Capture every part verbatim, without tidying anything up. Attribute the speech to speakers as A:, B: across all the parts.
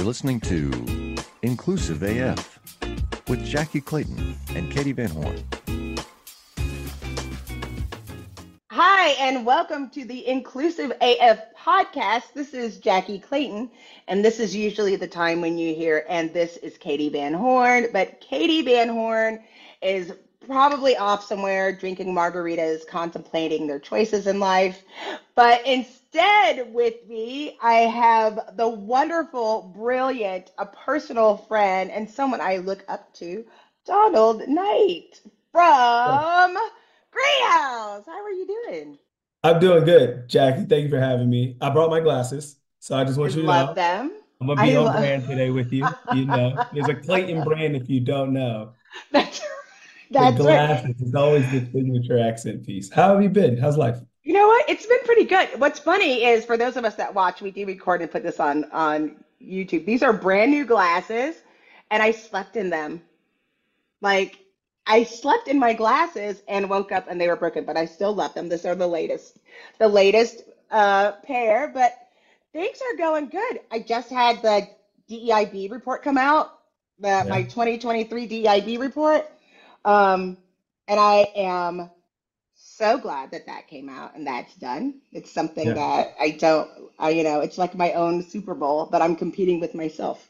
A: listening to Inclusive A F with Jackie Clayton and Katie Van Horn.
B: Hi, and welcome to the Inclusive A F podcast. This is Jackie Clayton, and this is usually the time when you hear, and this is Katie Van Horn. But Katie Van Horn is probably off somewhere drinking margaritas, contemplating their choices in life. But instead, with me, I have the wonderful, brilliant, a personal friend, and someone I look up to, Donald Knight from Greenhouse. How are you doing?
C: I'm doing good, Jackie. Thank you for having me. I brought my glasses, so I just
B: I
C: want you to
B: love
C: know
B: them.
C: I'm gonna
B: I
C: be on
B: love
C: brand today with you. You know, there's a Clayton brand if you don't know.
B: that's
C: The
B: that's right.
C: glasses is always the signature accent piece. How have you been? How's life?
B: You know what? It's been pretty good. What's funny is for those of us that watch, we do record and put this on on YouTube. These are brand new glasses, and I slept in them. Like I slept in my glasses and woke up and they were broken, but I still love them. These are the latest, the latest uh, pair. But things are going good. I just had the D E I B report come out, the, my
C: Yeah,
B: twenty twenty-three D E I B report, um, and I am so glad that that came out and that's done. It's something
C: yeah.
B: that I don't, I, you know, it's like my own Super Bowl, but I'm competing with myself.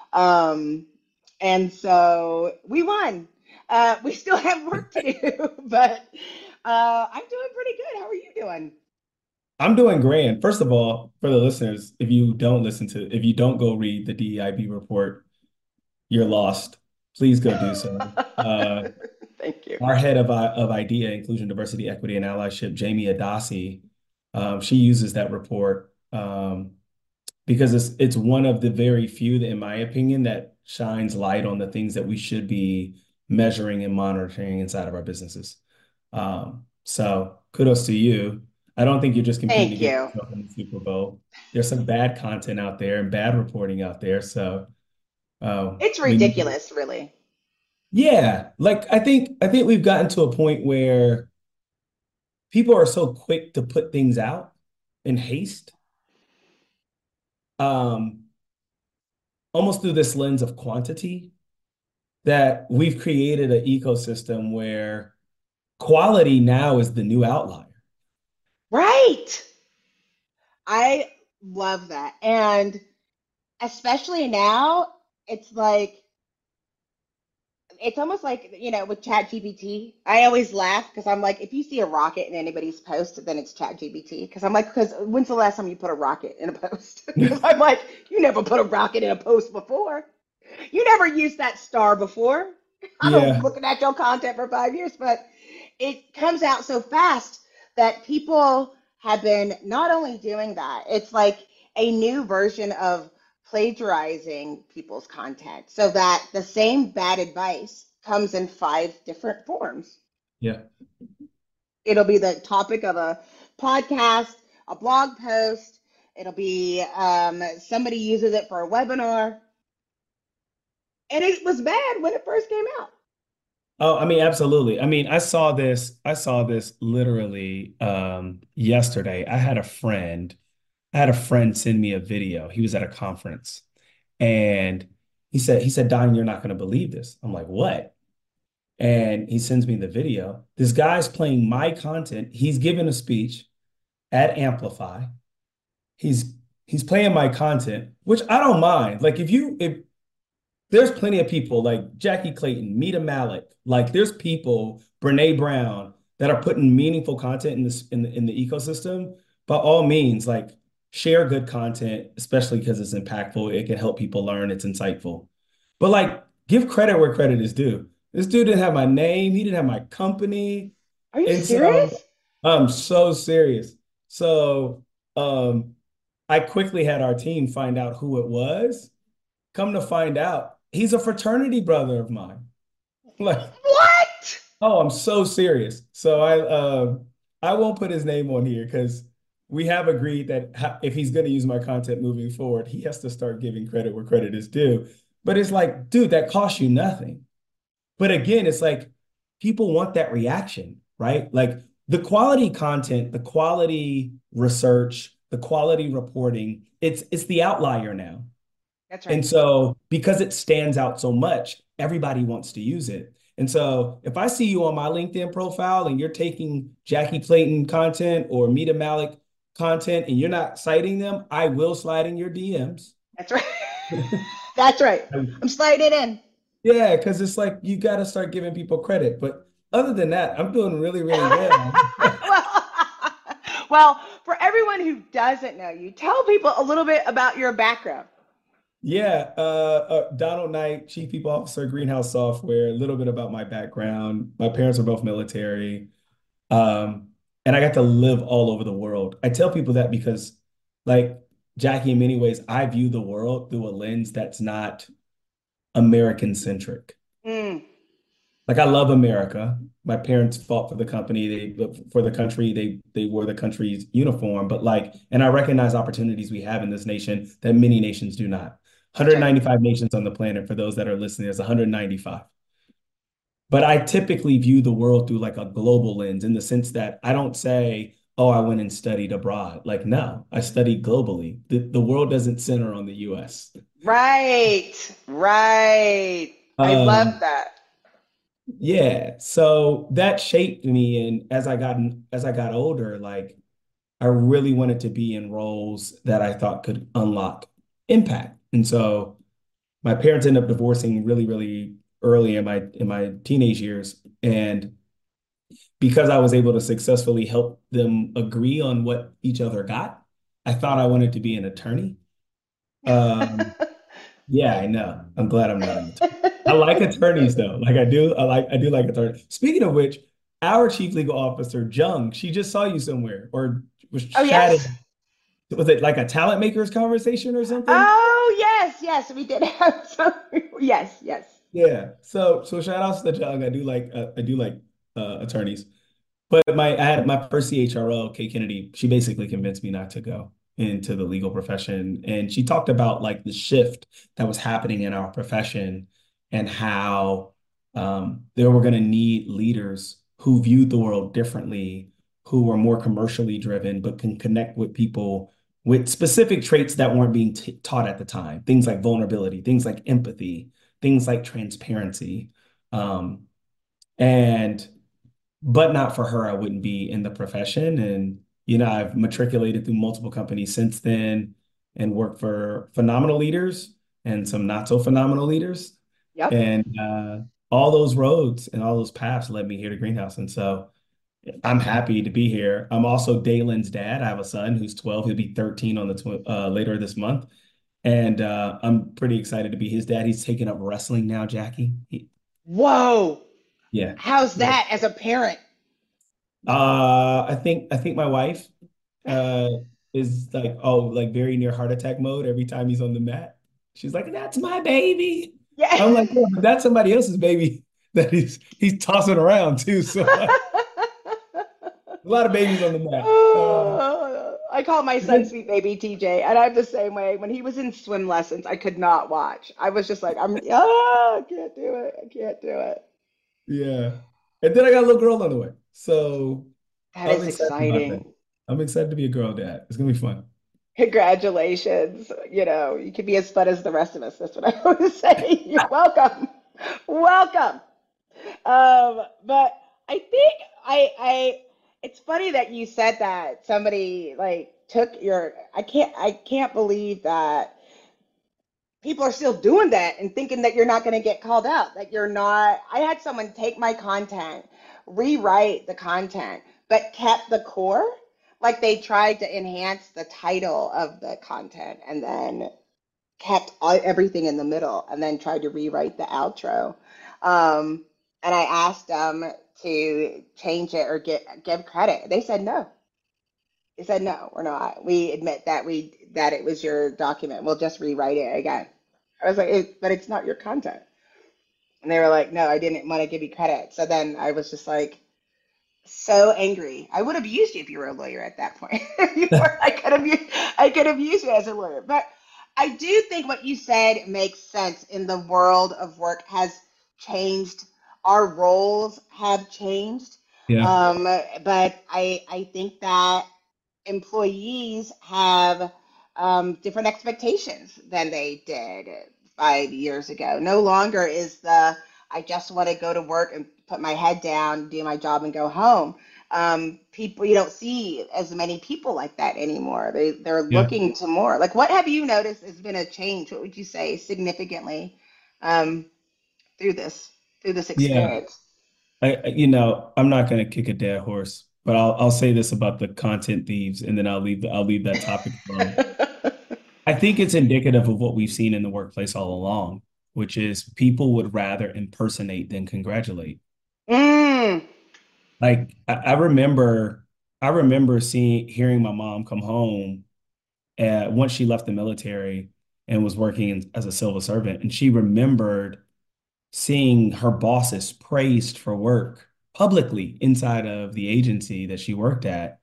B: Um, and so we won. Uh, we still have work to do, but uh, I'm doing pretty good. How are you doing?
C: I'm doing grand. First of all, for the listeners, if you don't listen to, if you don't go read the D E I B report, you're lost. Please go do so. Uh,
B: Thank you.
C: our head of, uh, of IDEA, Inclusion, Diversity, Equity, and Allyship, Jamie Adasi, um, she uses that report um, because it's it's one of the very few that, in my opinion, that shines light on the things that we should be measuring and monitoring inside of our businesses. Um, so kudos to you. I don't think you're just competing to
B: Thank
C: get
B: you.
C: yourself in the Super Bowl. There's some bad content out there and bad reporting out there. So uh,
B: It's
C: we need to,
B: ridiculous, really.
C: yeah, like I think I think we've gotten to a point where people are so quick to put things out in haste, um, almost through this lens of quantity, that we've created an ecosystem where quality now is the new outlier.
B: Right. I love that. And especially now, it's like, it's almost like, you know, with Chat G P T, I always laugh because I'm like, if you see a rocket in anybody's post, then it's Chat G P T. Because I'm like, because when's the last time you put a rocket in a post? Because I'm like, you never put a rocket in a post before. You never used that star before. I've been
C: Yeah,
B: looking at your content for five years, but it comes out so fast that people have been not only doing that, it's like a new version of plagiarizing people's content so that the same bad advice comes in five different forms.
C: yeah.
B: It'll be the topic of a podcast, a blog post, it'll be um, somebody uses it for a webinar, and it was bad when it first came out.
C: Oh, I mean, absolutely. I mean, I saw this, I saw this literally um yesterday. I had a friend, I had a friend send me a video. He was at a conference and he said, he said, Don, you're not going to believe this. I'm like, what? And he sends me the video. This guy's playing my content. He's giving a speech at Amplify. He's he's playing my content, which I don't mind. Like if you if there's plenty of people like Jackie Clayton, Mita Malik, like there's people, Brene Brown, that are putting meaningful content in this in the in the ecosystem. By all means, like share good content, especially because it's impactful. It can help people learn. It's insightful. But like give credit where credit is due. This dude didn't have my name, he didn't have my company.
B: Are you
C: And so
B: serious?
C: I'm so serious. So um I quickly had our team find out who it was. Come to find out, he's a fraternity brother of mine. Like,
B: What?
C: oh, I'm so serious. So I uh, I won't put his name on here because we have agreed that ha- if he's going to use my content moving forward, he has to start giving credit where credit is due. But it's like, dude, that costs you nothing. But again, it's like people want that reaction, right? Like the quality content, the quality research, the quality reporting, it's it's the outlier now.
B: That's
C: And
B: right.
C: so because it stands out so much, everybody wants to use it. And so if I see you on my LinkedIn profile and you're taking Jackie Clayton content or Mita Malik content and you're not citing them, I will slide in your D Ms.
B: That's right. That's right. I'm sliding in.
C: Yeah, because it's like you got to start giving people credit. But other than that, I'm doing really, really well.
B: well, well, for everyone who doesn't know you, tell people a little bit about your background.
C: Yeah, uh, uh, Donald Knight, Chief People Officer, Greenhouse Software, a little bit about my background. My parents are both military. Um, and I got to live all over the world. I tell people that because, like Jackie, in many ways, I view the world through a lens that's not American centric.
B: Mm.
C: Like I love America. My parents fought for the company, they for the country, they they wore the country's uniform, but like, and I recognize opportunities we have in this nation that many nations do not.
B: That's right.
C: one hundred ninety-five nations on the planet, for those that are listening, there's one hundred ninety-five. But I typically view the world through like a global lens in the sense that I don't say, oh, I went and studied abroad. Like, no, I studied globally. The, the world doesn't center on the U S.
B: Right. Right. I love
C: Um,
B: that.
C: yeah. So that shaped me. And as I got as I got older, like I really wanted to be in roles that I thought could unlock impact. And so my parents ended up divorcing really, really early in my in my teenage years. And because I was able to successfully help them agree on what each other got, I thought I wanted to be an attorney. Um, yeah, I know. I'm glad I'm not an attorney. I like attorneys though. Like I do, I like I do like attorneys. Speaking of which, our chief legal officer, Jung, she just saw you somewhere or was
B: Oh, yes.
C: chatting. Was it like a talent makers conversation or something?
B: Oh, yes. Yes. We did have some. Yes. Yes.
C: Yeah. So so shout outs to Jung. I do like uh, I do like uh, attorneys. But my I had my first C H R O, Kay Kennedy, she basically convinced me not to go into the legal profession. And she talked about like the shift that was happening in our profession and how um, they were going to need leaders who viewed the world differently, who were more commercially driven, but can connect with people with specific traits that weren't being t taught at the time. Things like vulnerability, things like empathy, things like transparency. Um, and but not for her, I wouldn't be in the profession. And, you know, I've matriculated through multiple companies since then and worked for phenomenal leaders and some not so phenomenal leaders.
B: Yep.
C: And uh, all those roads and all those paths led me here to Greenhouse. And so I'm happy to be here. I'm also Dalen's dad. I have a son who's twelve. He'll be thirteen on the tw uh, later this month. And uh, I'm pretty excited to be his dad. He's taking up wrestling now, Jackie. He,
B: Whoa.
C: yeah.
B: How's
C: Yeah.
B: that as a parent?
C: Uh, I think I think my wife uh is like oh like very near heart attack mode every time he's on the mat. She's like, "That's my baby."
B: Yeah.
C: I'm like, "Yeah, but that's somebody else's baby that he's he's tossing around too." So like, a lot of babies on the mat. Um,
B: Oh, I call my son
C: then-
B: sweet baby T J, and I'm the same way. When he was in swim lessons, I could not watch. I was just like, I'm, oh, I can't do it. I can't do it.
C: yeah, and then I got a little girl on the way, so
B: That
C: I'm
B: is
C: excited about that.
B: exciting.
C: I'm excited to be a girl dad. It's gonna be fun.
B: Congratulations. You know, you can be as fun as the rest of us. That's what I always say. You're welcome. Welcome. Um, but I think I I it's funny that you said that somebody like took your I can't I can't believe that people are still doing that and thinking that you're not going to get called out, that you're not. I had someone take my content, rewrite the content, but kept the core. Like they tried to enhance the title of the content and then kept all, everything in the middle and then tried to rewrite the outro. Um, and I asked them to change it or get give credit. They said no. They said no, we're not. We admit that we that it was your document. We'll just rewrite it again. I was like, it, but it's not your content. And they were like, no, I didn't want to give you credit. So then I was just like, so angry. I would have used you if you were a lawyer at that point. You were- I could have used, I could have used you as a lawyer. But I do think what you said makes sense in the world of work has changed. Our roles have changed.
C: Yeah.
B: Um, but I I think that employees have um, different expectations than they did five years ago. No longer is the I just want to go to work and put my head down, do my job, and go home. Um, people, you don't see as many people like that anymore. They they're
C: Yeah.
B: looking to more. Like, what have you noticed has been a change? What would you say significantly um, through this through this
C: Yeah.
B: experience?
C: I, I- you know, I'm not going to kick a dead horse, but I'll I'll say this about the content thieves, and then I'll leave I'll leave that topic alone. I think it's indicative of what we've seen in the workplace all along, which is people would rather impersonate than congratulate.
B: Mm,
C: Like I, I remember, I remember seeing, hearing my mom come home uh, once she left the military and was working in, as a civil servant, and she remembered seeing her bosses praised for work publicly inside of the agency that she worked at,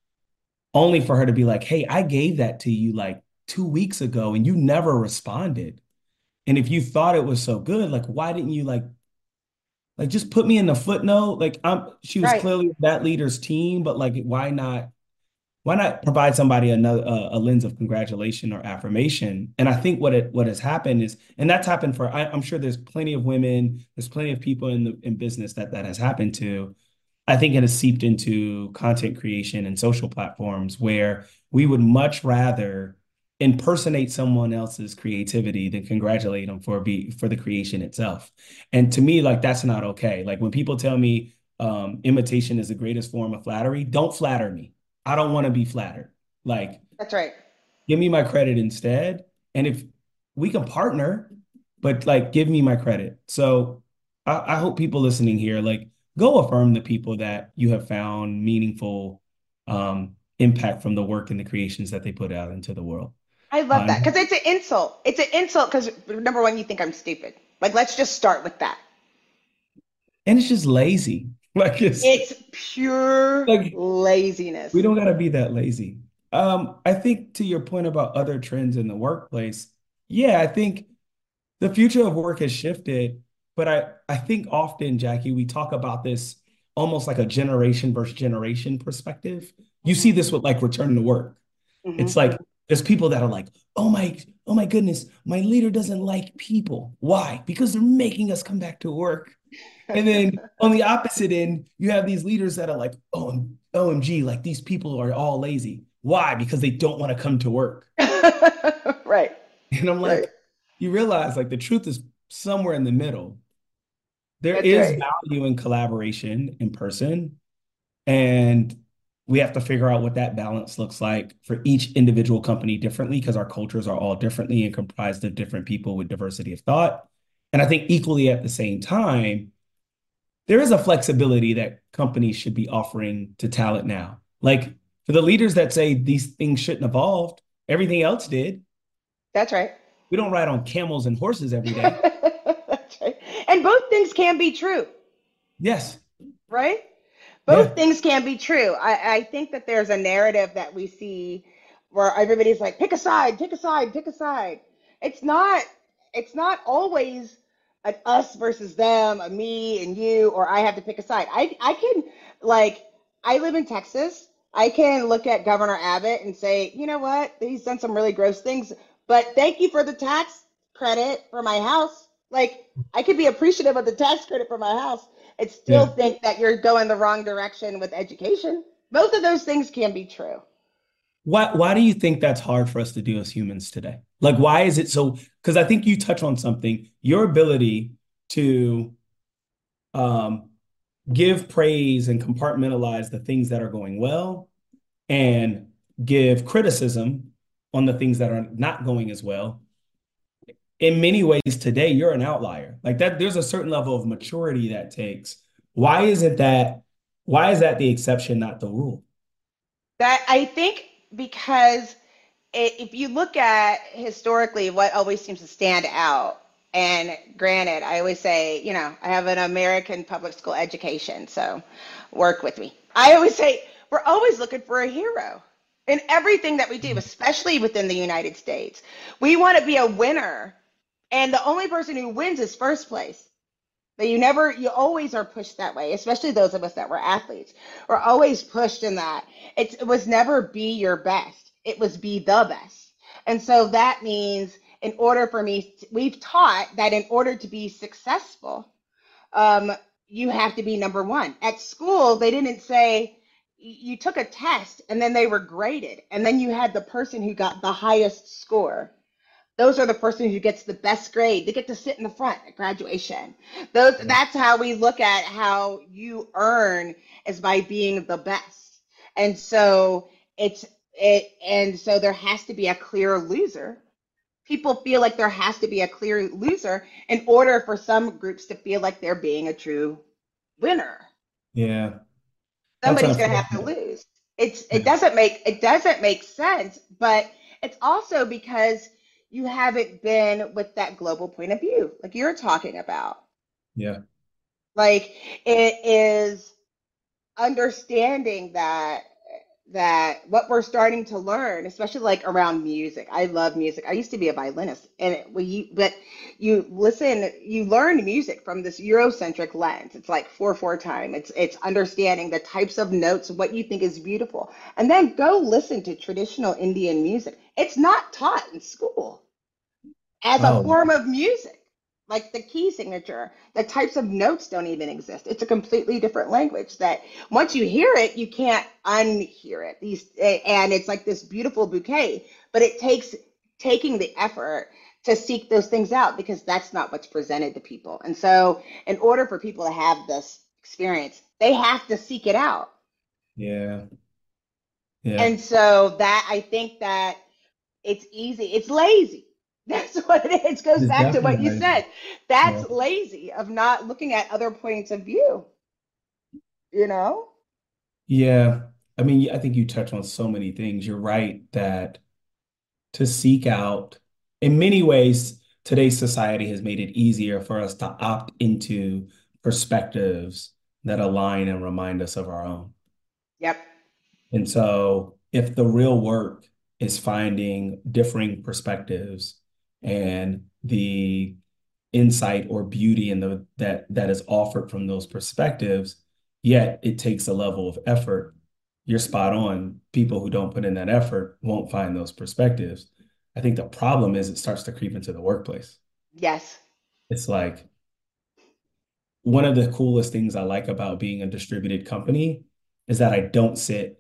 C: only for her to be like, "Hey, I gave that to you like two weeks ago, and you never responded. And if you thought it was so good, like why didn't you like like just put me in the footnote? Like I'm she was
B: right.
C: clearly that leader's team, but like why not why not provide somebody another uh, a lens of congratulation or affirmation? And I think what it what has happened is, and that's happened for I, I'm sure there's plenty of women, there's plenty of people in the in business that that has happened to. I think it has seeped into content creation and social platforms where we would much rather impersonate someone else's creativity than congratulate them for be for the creation itself. And to me, like that's not okay. Like when people tell me um, imitation is the greatest form of flattery, don't flatter me. I don't want to be flattered. Like
B: That's right.
C: give me my credit instead. And if we can partner, but like give me my credit. So I, I hope people listening here, like go affirm the people that you have found meaningful um, impact from the work and the creations that they put out into the world.
B: I love
C: Uh,
B: that because it's an insult. It's an insult because number one, you think I'm stupid. Like, let's just start with that.
C: and it's just lazy. Like it's
B: It's pure
C: like we
B: laziness.
C: don't gotta be that lazy. Um, I think to your point about other trends in the workplace, yeah, I think the future of work has shifted, but I I think often, Jackie, we talk about this almost like a generation versus generation perspective. You see
B: Hmm.
C: this with like return to work.
B: Hmm.
C: It's like there's people that are like, oh my, oh my goodness, my leader doesn't like people. Why? Because they're making us come back to work. And then on the opposite end, you have these leaders that are like, oh, O M G, like these people are all lazy. Why? Because they don't want to come to work.
B: Right,
C: And I'm
B: right.
C: like, you realize like the truth is somewhere in the middle. There
B: That's
C: is
B: right.
C: value in collaboration in person, and we have to figure out what that balance looks like for each individual company differently because our cultures are all differently and comprised of different people with diversity of thought. And I think equally at the same time, there is a flexibility that companies should be offering to talent now. Like for the leaders that say these things shouldn't evolve, everything else did.
B: That's right.
C: We don't ride on camels and horses every day.
B: That's right. And both things can be true,
C: Yes.
B: right?
C: Yeah.
B: Both things can be true. I, I think that there's a narrative that we see where everybody's like, pick a side, pick a side, pick a side. It's not, it's not always an us versus them, a me and you, or I have to pick a side. I, I can like, I live in Texas. I can look at Governor Abbott and say, you know what? He's done some really gross things, but thank you for the tax credit for my house. Like, I could be appreciative of the tax credit for my house and still
C: Yeah.
B: think that you're going the wrong direction with education. Both of those things can be true.
C: Why why do you think that's hard for us to do as humans today? Like why is it so? Because I think you touch on something, your ability to um give praise and compartmentalize the things that are going well and give criticism on the things that are not going as well. In many ways today, you're an outlier. Like that, there's a certain level of maturity that takes. Why isn't that, why is that the exception, not the rule?
B: That I think because it, if you look at historically what always seems to stand out, and granted, I always say, you know, I have an American public school education, so work with me. I always say we're always looking for a hero in everything that we do, especially within the United States. We want to be a winner, and the only person who wins is first place. But you never, you always are pushed that way, especially those of us that were athletes. We're always pushed in that. It's, it was never be your best. It was be the best. And so that means in order for me, we've taught that in order to be successful, um, you have to be number one. At school, they didn't say you took a test and then they were graded, and then you had the person who got the highest score. Those are the person who gets the best grade. They get to sit in the front at graduation. Those that's how we look at how you earn, is by being the best. And so it's it and so there has to be a clear loser. People feel like there has to be a clear loser in order for some groups to feel like they're being a true winner.
C: Yeah, that's
B: Somebody's going to have to
C: unfortunate.
B: lose. It's it
C: Yeah,
B: doesn't make it doesn't make sense, but it's also because you haven't been with that global point of view, like you're talking about.
C: yeah,
B: Like it is understanding that that what we're starting to learn, especially like around music. I love music. I used to be a violinist, and it, well, you, but you listen, you learn music from this Eurocentric lens. It's like four four time. It's it's understanding the types of notes, what you think is beautiful, and then go listen to traditional Indian music. It's not taught in school as a
C: oh,
B: form of music. Like the key signature, the types of notes don't even exist. It's a completely different language that once you hear it, you can't unhear it. These and it's like this beautiful bouquet, but it takes taking the effort to seek those things out, because that's not what's presented to people. And so in order for people to have this experience, they have to seek it out.
C: yeah, yeah.
B: And so that I think that it's easy. It's lazy. That's what it is. It goes
C: It's
B: back to
C: definitely
B: what you
C: like,
B: said.
C: yeah,
B: That's lazy of not looking at other points of view, you know?
C: yeah. I mean, I think you touch on so many things. You're right that to seek out, in many ways, today's society has made it easier for us to opt into perspectives that align and remind us of our own.
B: Yep.
C: And so, if the real work is finding differing perspectives and the insight or beauty in the that that is offered from those perspectives, yet it takes a level of effort. You're spot on. People who don't put in that effort won't find those perspectives. I think the problem is it starts to creep into the workplace.
B: Yes.
C: It's like one of the coolest things I like about being a distributed company is that I don't sit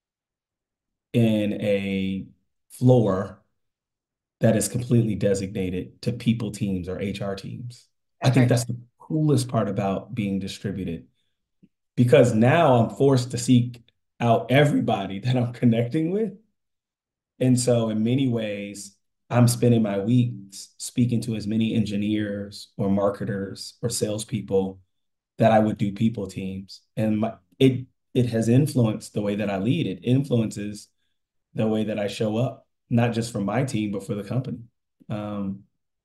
C: in a floor that is completely designated to people teams or H R teams. I
B: That's
C: think
B: right.
C: that's the coolest part about being distributed, because now I'm forced to seek out everybody that I'm connecting with. And so, in many ways, I'm spending my weeks speaking to as many engineers or marketers or salespeople that I would do people teams. And my, it it has influenced the way that I lead. It influences the way that I show up, not just for my team, but for the company. Um,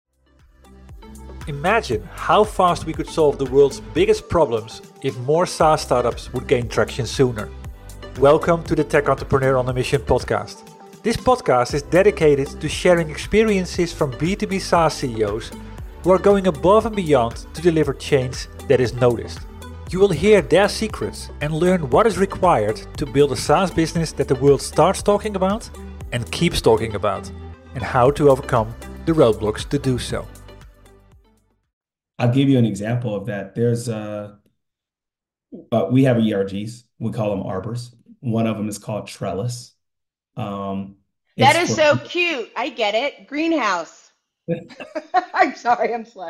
D: Imagine how fast we could solve the world's biggest problems if more SaaS startups would gain traction sooner. Welcome to the Tech Entrepreneur on a Mission podcast. This podcast is dedicated to sharing experiences from B two B SaaS C E Os who are going above and beyond to deliver change that is noticed. You will hear their secrets and learn what is required to build a SaaS business that the world starts talking about and keeps talking about, and how to overcome the roadblocks to do so.
C: I'll give you an example of that. There's uh, uh we have E R Gs. We call them arbors. One of them is called Trellis. Um,
B: That
C: it's
B: is
C: for
B: so cute. I get it. Greenhouse. I'm sorry, I'm slow.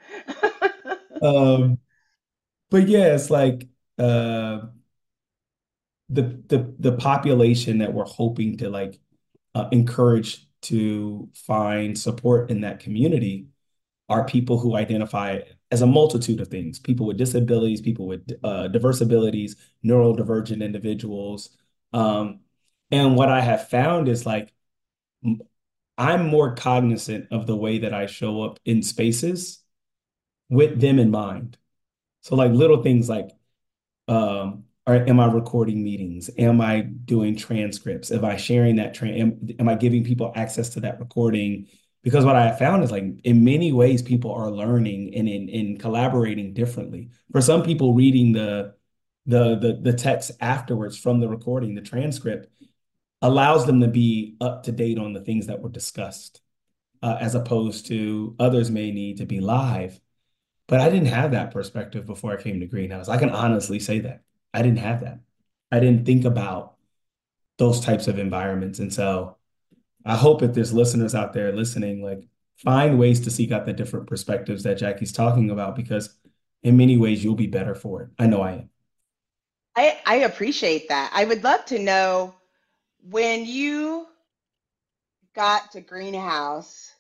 C: um, but yeah, it's like uh the the the population that we're hoping to like uh, encourage to find support in that community are people who identify as a multitude of things, people with disabilities, people with uh, diverse abilities, neurodivergent individuals. Um, and what I have found is like, I'm more cognizant of the way that I show up in spaces with them in mind. So like little things like, um, or am I recording meetings? Am I doing transcripts? Am I sharing that? Tra- am, am I giving people access to that recording? Because what I have found is like in many ways, people are learning and in, in collaborating differently. For some people, reading the, the the the text afterwards from the recording, the transcript, allows them to be up to date on the things that were discussed, uh, as opposed to others may need to be live. But I didn't have that perspective before I came to Greenhouse. I can honestly say that. I didn't have that. I didn't think about those types of environments. And so I hope if there's listeners out there listening, like find ways to seek out the different perspectives that Jackie's talking about, because in many ways you'll be better for it. I know I am.
B: I, I appreciate that. I would love to know, when you got to Greenhouse,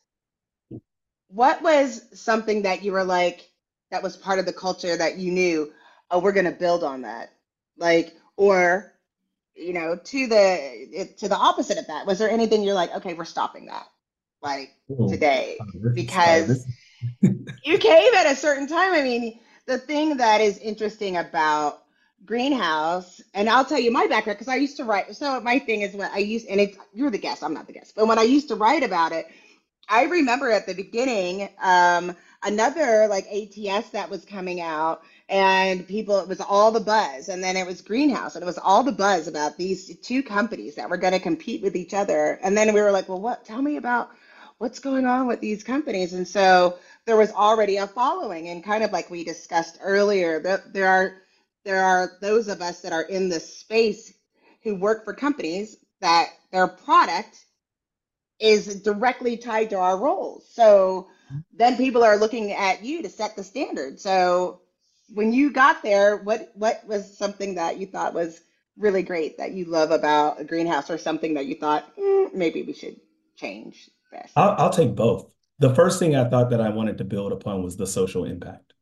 B: what was something that you were like, that was part of the culture that you knew, oh, we're going to build on that? Like, or, you know, to the, to the opposite of that, was there anything you're like, okay, we're stopping that, like
C: Oh,
B: today,
C: uh, this is, uh,
B: because
C: this,
B: you came at a certain time. I mean, the thing that is interesting about Greenhouse, and I'll tell you my background, because I used to write. So my thing is, when I used, and it's, you're the guest, I'm not the guest, but when I used to write about it, I remember at the beginning, um, another like A T S that was coming out, and people, it was all the buzz, and then it was Greenhouse, and it was all the buzz about these two companies that were going to compete with each other. And then we were like, well, what, tell me about what's going on with these companies. And so there was already a following, and kind of like we discussed earlier, that there are there are those of us that are in this space who work for companies that their product is directly tied to our roles. So then people are looking at you to set the standard. So when you got there, what what was something that you thought was really great that you love about a Greenhouse, or something that you thought, mm, maybe we should change this?
C: I'll, I'll take both. The first thing I thought that I wanted to build upon was the social impact.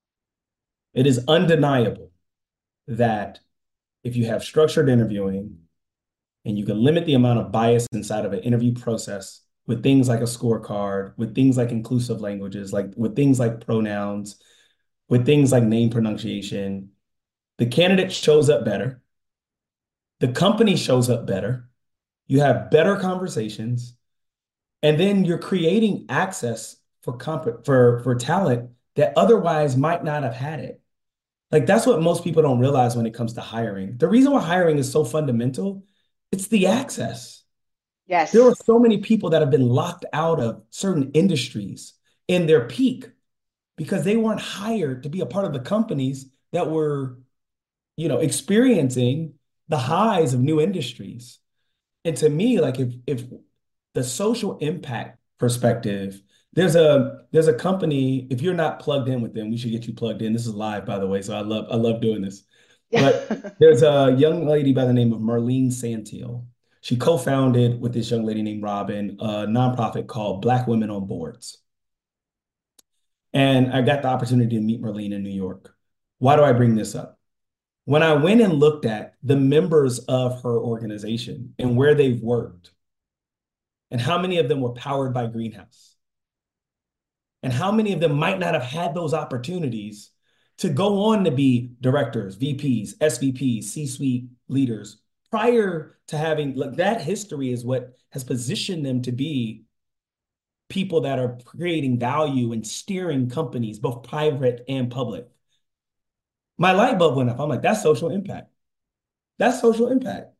C: It is undeniable that if you have structured interviewing and you can limit the amount of bias inside of an interview process with things like a scorecard, with things like inclusive languages, like with things like pronouns, with things like name pronunciation, the candidate shows up better. The company shows up better. You have better conversations. And then you're creating access for comp- for, for talent that otherwise might not have had it. Like, that's what most people don't realize when it comes to hiring. The reason why hiring is so fundamental, it's the access.
B: Yes.
C: There are so many people that have been locked out of certain industries in their peak because they weren't hired to be a part of the companies that were, you know, experiencing the highs of new industries. And to me, like, if if the social impact perspective, there's a there's a company, if you're not plugged in with them, we should get you plugged in. This is live, by the way, so I love I love doing this. But there's a young lady by the name of Marlene Santil. She co-founded with this young lady named Robin a nonprofit called Black Women on Boards. And I got the opportunity to meet Marlene in New York. Why do I bring this up? When I went and looked at the members of her organization and where they've worked, and how many of them were powered by Greenhouse, and how many of them might not have had those opportunities to go on to be directors, V Ps, S V Ps, C-suite leaders prior to having, like, that history is what has positioned them to be people that are creating value and steering companies, both private and public. My light bulb went up. I'm like, that's social impact. That's social impact.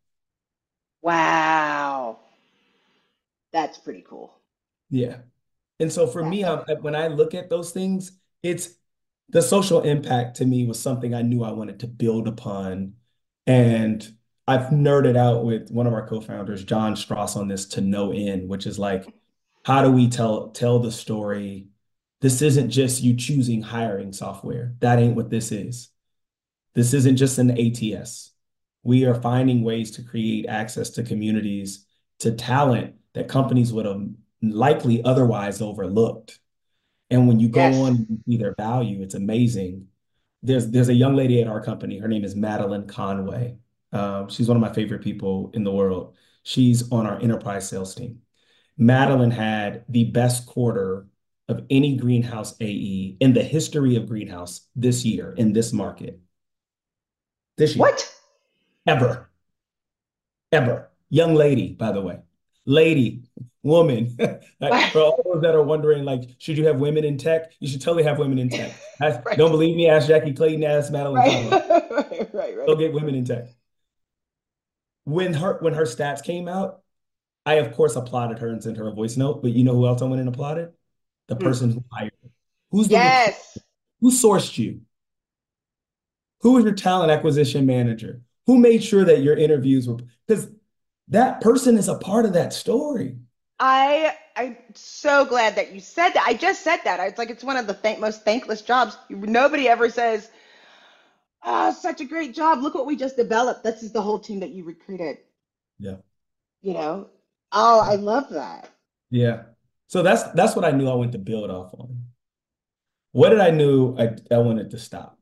B: Wow. That's pretty cool.
C: Yeah. And so for me, I, when I look at those things, it's the social impact to me was something I knew I wanted to build upon. And I've nerded out with one of our co-founders, John Strauss, on this to no end, which is like, how do we tell tell the story? This isn't just you choosing hiring software. That ain't what this is. This isn't just an A T S. We are finding ways to create access to communities, to talent that companies would have likely otherwise overlooked. And when you go
B: Yes.
C: on and see their value, it's amazing. There's there's a young lady at our company. Her name is Madeline Conway. Um, she's one of my favorite people in the world. She's on our enterprise sales team. Madeline had the best quarter of any Greenhouse A E in the history of Greenhouse this year in this market. This year.
B: What?
C: Ever. Ever. Young lady, by the way. Lady, woman. Like, for all those that are wondering, like, should you have women in tech? You should totally have women in tech. Ask,
B: Right.
C: Don't believe me? Ask Jackie Clayton, ask Madeline
B: Right.
C: Conway.
B: right, right, right.
C: Go get women in tech. when her when her stats came out, I of course applauded her and sent her a voice note. But you know who else I went and applauded? The
B: Hmm.
C: person who hired her. Who's the recruiter?
B: Yes.
C: Who sourced you? Who was your talent acquisition manager? Who made sure that your interviews were, because that person is a part of that story.
B: I I'm so glad that you said that. I just said that. It's like it's one of the thank, most thankless jobs. Nobody ever says, "Oh, such a great job. Look what we just developed. This is the whole team that you recruited."
C: Yeah.
B: You know? Oh, I love that.
C: Yeah. So that's that's what I knew I went to build off on. What did I knew I, I wanted to stop?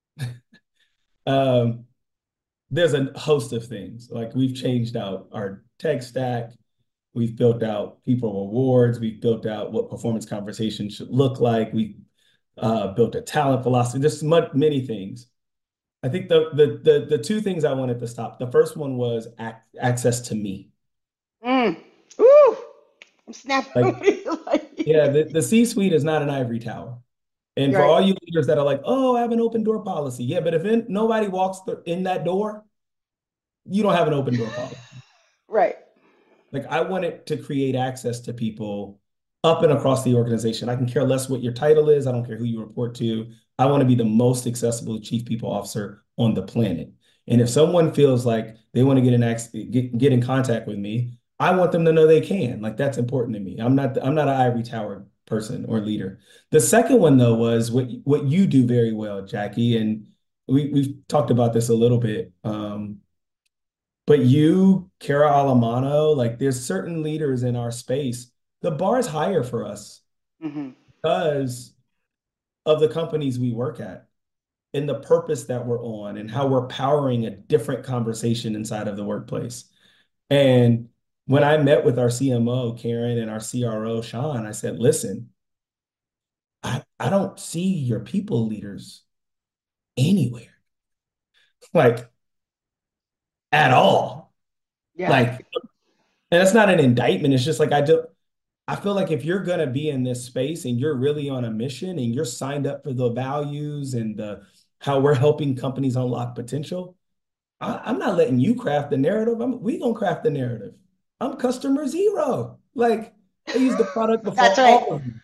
C: Um, there's a host of things. Like we've changed out our tech stack. We've built out people rewards. We've built out what performance conversation should look like. We uh, built a talent philosophy. There's much, many things. I think the, the the the two things I wanted to stop. The first one was ac access to me.
B: Mm. Ooh, I'm snapping.
C: Like, yeah, the, the C-suite is not an ivory tower. And for
B: Right,
C: all you leaders that are like, oh, I have an open door policy. Yeah, but if in, nobody walks th in that door, you don't have an open door policy.
B: right.
C: Like I wanted to create access to people up and across the organization. I can care less what your title is. I don't care who you report to. I want to be the most accessible chief people officer on the planet. And if someone feels like they want to get in get, get in contact with me, I want them to know they can. Like that's important to me. I'm not I'm not an ivory tower person or leader. The second one though was what what you do very well, Jackie, and we we've talked about this a little bit. Um, but you, Kara Alamano, like there's certain leaders in our space. The bar is higher for us
B: Hmm.
C: because of the companies we work at and the purpose that we're on and how we're powering a different conversation inside of the workplace. And when I met with our C M O, Karen, and our C R O, Sean, I said, listen, I, I don't see your people leaders anywhere, like at all.
B: Yeah.
C: Like, and it's not an indictment. It's just like I do. I feel like if you're gonna be in this space and you're really on a mission and you're signed up for the values and the how we're helping companies unlock potential, I, I'm not letting you craft the narrative. I'm, we gonna craft the narrative. I'm customer zero. Like I use the product before
B: That's right.
C: all of you.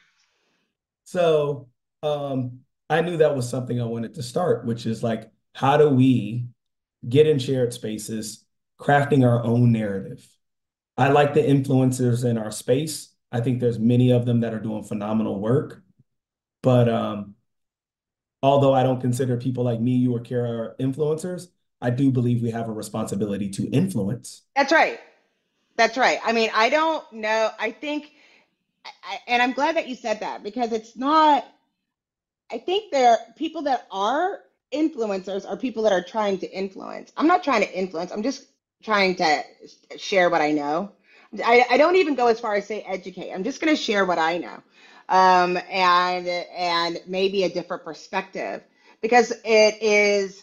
C: So um, I knew that was something I wanted to start, which is like, how do we get in shared spaces, crafting our own narrative? I like the influencers in our space. I think there's many of them that are doing phenomenal work. But um, although I don't consider people like me, you or Kara influencers, I do believe we have a responsibility to influence.
B: That's right. That's right. I mean, I don't know. I think, I, and I'm glad that you said that because it's not, I think there are people that are influencers are people that are trying to influence. I'm not trying to influence. I'm just trying to share what I know. I, I don't even go as far as say educate. I'm just going to share what I know, um, and and maybe a different perspective because it is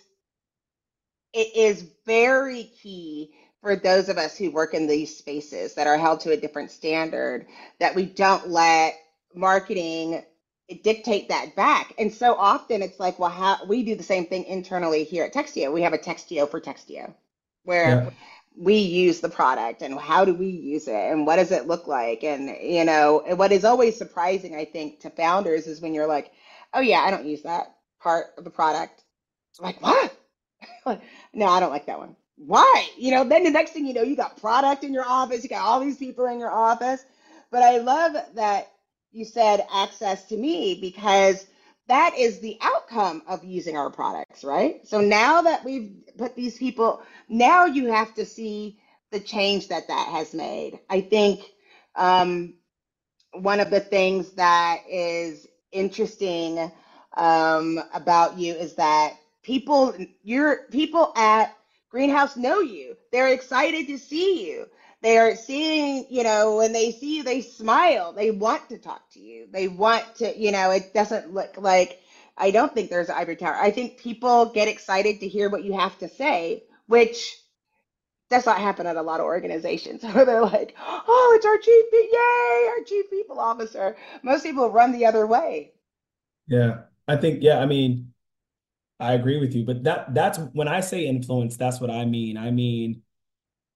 B: it is very key for those of us who work in these spaces that are held to a different standard that we don't let marketing dictate that back. And so often it's like, well, how we do the same thing internally here at Textio. We have a Textio for Textio where
C: Yeah.
B: we use the product and how do we use it and what does it look like? And, you know, and what is always surprising, I think, to founders is when you're like, oh, yeah, I don't use that part of the product. I'm like, what? Like, no, I don't like that one. Why? You know, then the next thing you know, you got product in your office, you got all these people in your office. But I love that you said access to me because that is the outcome of using our products, right? So now that we've put these people, now you have to see the change that that has made. I think um, one of the things that is interesting um, about you is that people, your people at Greenhouse know you. They're excited to see you. They're seeing, you know, when they see you, they smile. They want to talk to you. They want to, you know, it doesn't look like, I don't think there's an ivory tower. I think people get excited to hear what you have to say, which does not happen at a lot of organizations where they're like, oh, it's our chief, yay, our chief people officer. Most people run the other way.
C: Yeah. I think, yeah, I mean, I agree with you, but that that's when I say influence, that's what I mean. I mean,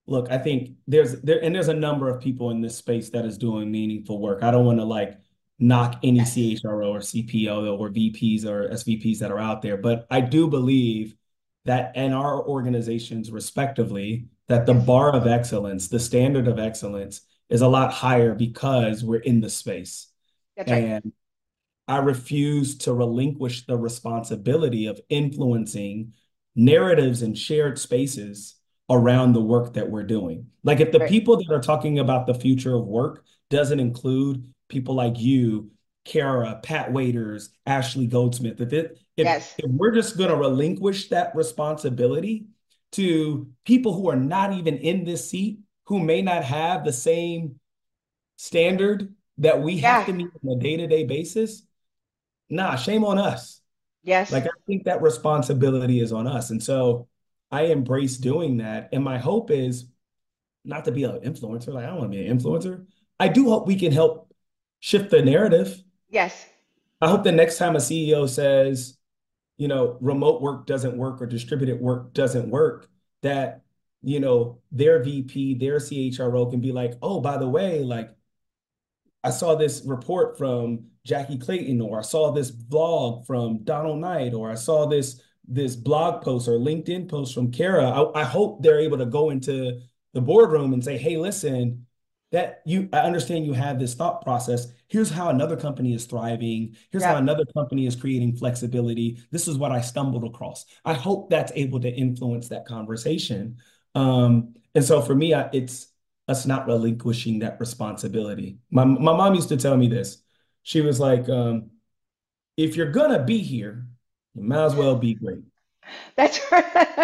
C: look, I think there's there and there's a number of people in this space that is doing meaningful work. I don't want to like knock any
B: Yes.
C: C H R O or C P O or V Ps or S V Ps that are out there, but I do believe that in our organizations, respectively, that the
B: Yes.
C: bar of excellence, the standard of excellence, is a lot higher because we're in the space.
B: That's right.
C: And I refuse to relinquish the responsibility of influencing narratives and shared spaces around the work that we're doing. Like if the
B: Right.
C: people that are talking about the future of work doesn't include people like you, Kara, Pat Waiters, Ashley Goldsmith, if it if
B: Yes.
C: if we're just going to relinquish that responsibility to people who are not even in this seat, who may not have the same standard that we have
B: Yeah.
C: to meet on a day-to-day basis, nah, shame on us.
B: Yes.
C: Like I think that responsibility is on us. And so I embrace doing that. And my hope is not to be an influencer. Like I don't want to be an influencer. I do hope we can help shift the narrative.
B: Yes.
C: I hope the next time a C E O says, you know, remote work doesn't work or distributed work doesn't work, that, you know, their V P, their C H R O can be like, oh, by the way, like I saw this report from Jackie Clayton, or I saw this vlog from Donald Knight, or I saw this this blog post or LinkedIn post from Kara. I, I hope they're able to go into the boardroom and say, hey, listen, that you I understand you have this thought process. Here's how another company is thriving. Here's how
B: Yeah.
C: another company is creating flexibility. This is what I stumbled across. I hope that's able to influence that conversation. Um, and so for me, I, it's us not relinquishing that responsibility. My my mom used to tell me this. She was like, um, if you're gonna be here, you might as well be great.
B: That's right.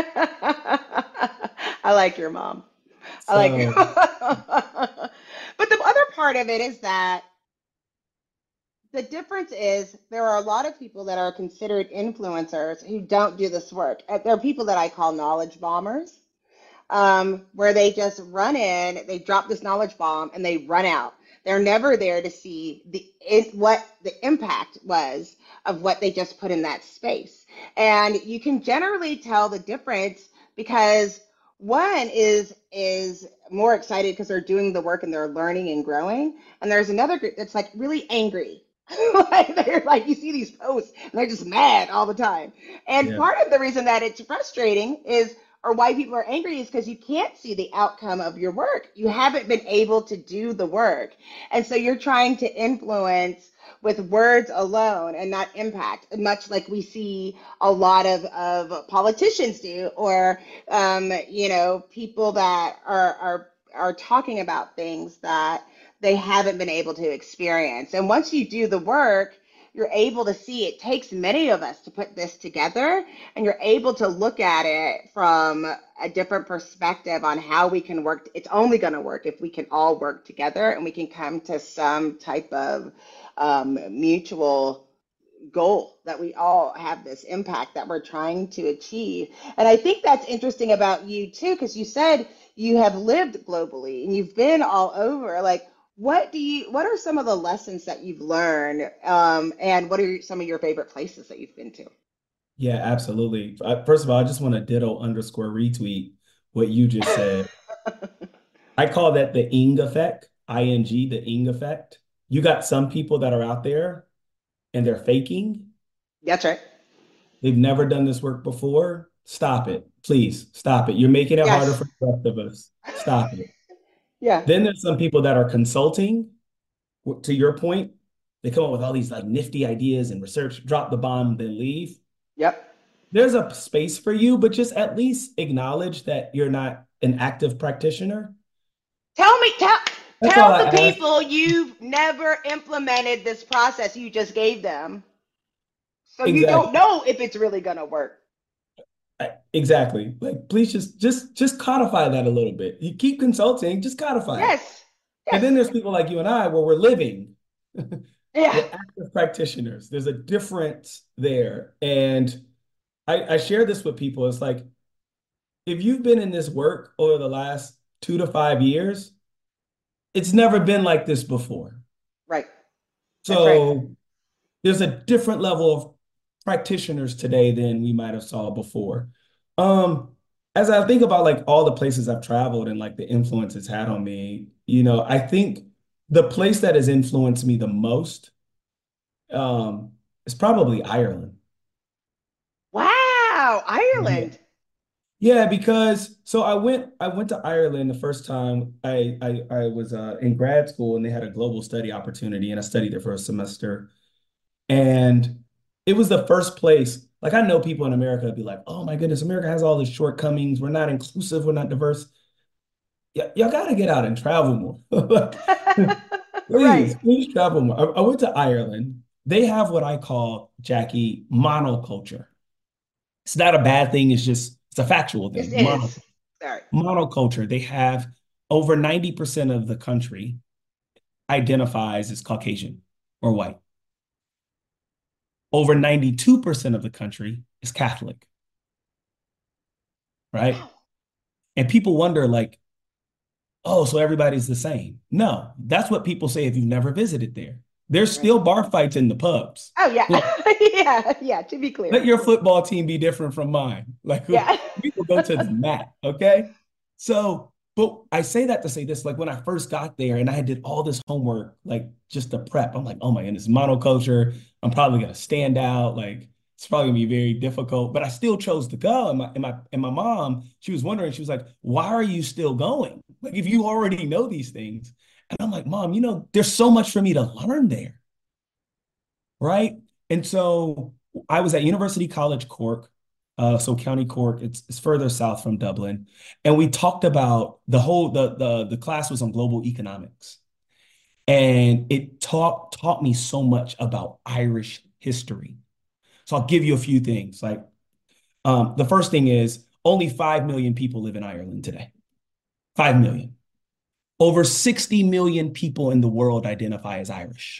B: I like your mom. I like your
C: So
B: But the other part of it is that the difference is there are a lot of people that are considered influencers who don't do this work. Uh, There are people that I call knowledge bombers, um, where they just run in, they drop this knowledge bomb, and they run out. They're never there to see the it, what the impact was of what they just put in that space. And you can generally tell the difference because one is is more excited because they're doing the work and they're learning and growing, and there's another group that's like really angry. Like they're like you see these posts and they're just mad all the time. And
C: yeah,
B: part of the reason that it's frustrating is or why people are angry is because you can't see the outcome of your work. You haven't been able to do the work. And so you're trying to influence with words alone and not impact, much like we see a lot of, of politicians do, or um, you know, people that are are are talking about things that they haven't been able to experience. And once you do the work, you're able to see it takes many of us to put this together, and you're able to look at it from a different perspective on how we can work. It's only going to work if we can all work together and we can come to some type of um, mutual goal that we all have this impact that we're trying to achieve. And I think that's interesting about you too, because you said you have lived globally and you've been all over. Like, what do you, what are some of the lessons that you've learned? Um, and what are some of your favorite places that you've been to?
C: yeah, absolutely. I, first of all, I just want to ditto underscore retweet what you just said. I call that the Ing effect, I N G, the Ing effect. You got some people that are out there and they're faking.
B: That's right.
C: They've never done this work before. Stop it. Please stop it. You're making it harder
B: Yes.
C: for the rest of us. Stop it.
B: Yeah.
C: Then there's some people that are consulting. To your point, they come up with all these like nifty ideas and research, drop the bomb, then leave.
B: Yep.
C: There's a space for you, but just at least acknowledge that you're not an active practitioner.
B: Tell me, tell,
C: That's all I
B: tell the
C: ask.
B: people you've never implemented this process you just gave them. So you don't
C: Exactly.
B: know if it's really going to work.
C: Exactly. Like, please just just just codify that a little bit. You keep consulting, just codify it.
B: Yes.
C: And
B: Yes.
C: then there's people like you and I where we're living.
B: Yeah.
C: We're active practitioners. There's a difference there. And I, I share this with people. It's like, if you've been in this work over the last two to five years, it's never been like this before.
B: Right. That's right.
C: So there's a different level of practitioners today than we might have saw before. Um, as I think about like all the places I've traveled and like the influence it's had on me, you know, I think the place that has influenced me the most um, is probably Ireland.
B: Wow,
C: Yeah.
B: Ireland.
C: Yeah, because so I went I went to Ireland the first time I I, I was uh, in grad school and they had a global study opportunity and I studied there for a semester. And it was the first place, like I know people in America be like, oh my goodness, America has all these shortcomings. We're not inclusive, we're not diverse. Y y'all got to get out and travel more. Please,
B: Right.
C: please travel more. I, I went to Ireland. They have what I call, Jackie, monoculture. It's not a bad thing, it's just it's a factual
B: This
C: thing. Mono,
B: is. Sorry.
C: monoculture. They have over ninety percent of the country identifies as Caucasian or white. Over ninety-two percent of the country is Catholic, right?
B: Wow.
C: And people wonder, like, oh, so everybody's the same. No, that's what people say if you've never visited there. There's
B: Right.
C: still bar fights in the pubs.
B: Oh yeah.
C: Look,
B: Yeah, yeah, to be clear.
C: let your football team be different from mine. Like,
B: Yeah.
C: we will go to the mat, okay? So, but I say that to say this, like when I first got there and I did all this homework, like just to prep, I'm like, oh my goodness, monoculture, I'm probably gonna stand out. Like it's probably gonna be very difficult, but I still chose to go. And my and my and my mom, she was wondering, she was like, why are you still going? Like if you already know these things. And I'm like, Mom, you know, there's so much for me to learn there, right? And so I was at University College Cork, uh, so County Cork. It's it's further south from Dublin, and we talked about the whole the the the class was on global economics, and it taught taught me so much about Irish history. So I'll give you a few things. Like um, the first thing is only five million people live in Ireland today. Five million. Over sixty million people in the world identify as Irish.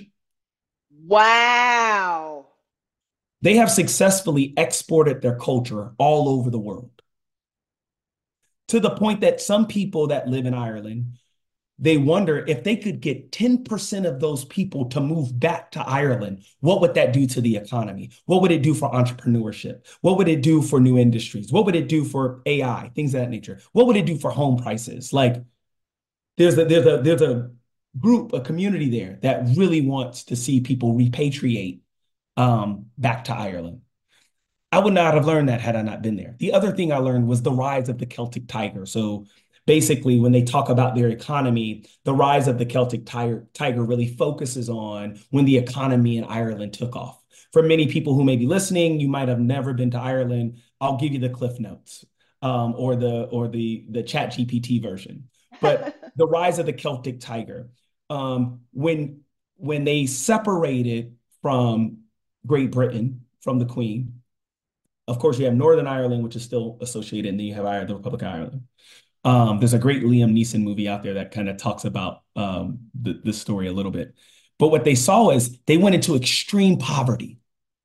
B: Wow.
C: They have successfully exported their culture all over the world to the point that some people that live in Ireland, they wonder if they could get ten percent of those people to move back to Ireland, what would that do to the economy? What would it do for entrepreneurship? What would it do for new industries? What would it do for A I, things of that nature? What would it do for home prices? Like there's a, there's a, there's a group, a community there that really wants to see people repatriate um, back to Ireland. I would not have learned that had I not been there. The other thing I learned was the rise of the Celtic tiger. So basically, when they talk about their economy, the rise of the Celtic tiger, tiger really focuses on when the economy in Ireland took off. For many people who may be listening, you might have never been to Ireland. I'll give you the Cliff Notes um, or the or the the Chat G P T version. But the rise of the Celtic tiger, um, when when they separated from Great Britain, from the Queen. Of course, you have Northern Ireland, which is still associated, and then you have Ireland, the Republic of Ireland. Um, there's a great Liam Neeson movie out there that kind of talks about um, the, this story a little bit. But what they saw is they went into extreme poverty.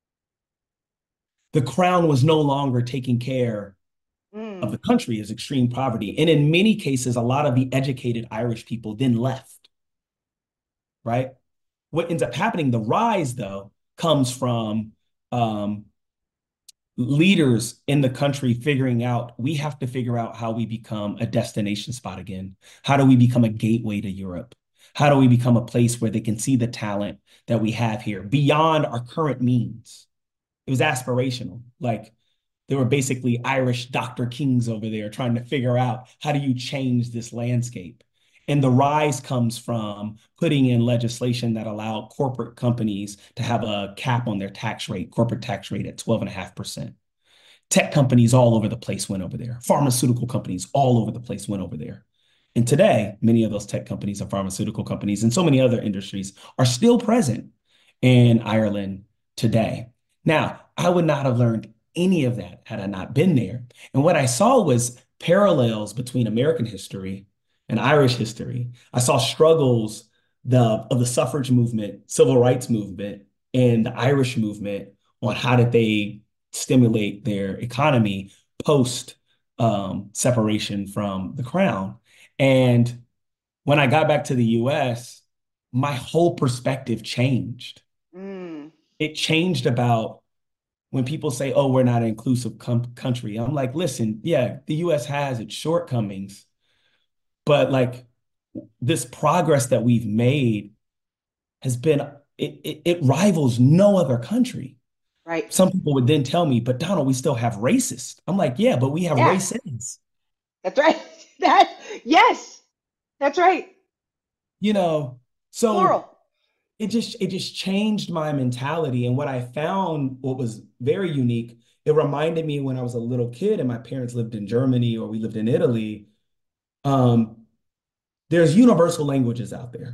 C: The crown was no longer taking care of
B: Mm.
C: the country as extreme poverty. And in many cases, a lot of the educated Irish people then left, right? What ends up happening, the rise, though, comes from um, leaders in the country figuring out we have to figure out how we become a destination spot again. How do we become a gateway to Europe? How do we become a place where they can see the talent that we have here beyond our current means? It was aspirational. Like there were basically Irish Doctor Kings over there trying to figure out how do you change this landscape? And the rise comes from putting in legislation that allowed corporate companies to have a cap on their tax rate, corporate tax rate at twelve point five percent. Tech companies all over the place went over there. Pharmaceutical companies all over the place went over there. And today, many of those tech companies and pharmaceutical companies and so many other industries are still present in Ireland today. Now, I would not have learned any of that had I not been there. And what I saw was parallels between American history and Irish history. I saw struggles the, of the suffrage movement, civil rights movement, and the Irish movement on how did they stimulate their economy post um, separation from the crown. And when I got back to the U S, my whole perspective changed.
B: Mm.
C: It changed about when people say, oh, we're not an inclusive com- country, I'm like, listen, yeah, the U S has its shortcomings, but like this progress that we've made has been, it, it, it rivals no other country.
B: Right.
C: Some people would then tell me, but Donald, we still have racists. I'm like, yeah, but we have
B: Yeah.
C: racists.
B: That's right. That, yes, that's right.
C: You know, so
B: Plural.
C: it just it just changed my mentality. And what I found, what was very unique, it reminded me when I was a little kid and my parents lived in Germany or we lived in Italy. Um, there's universal languages out there.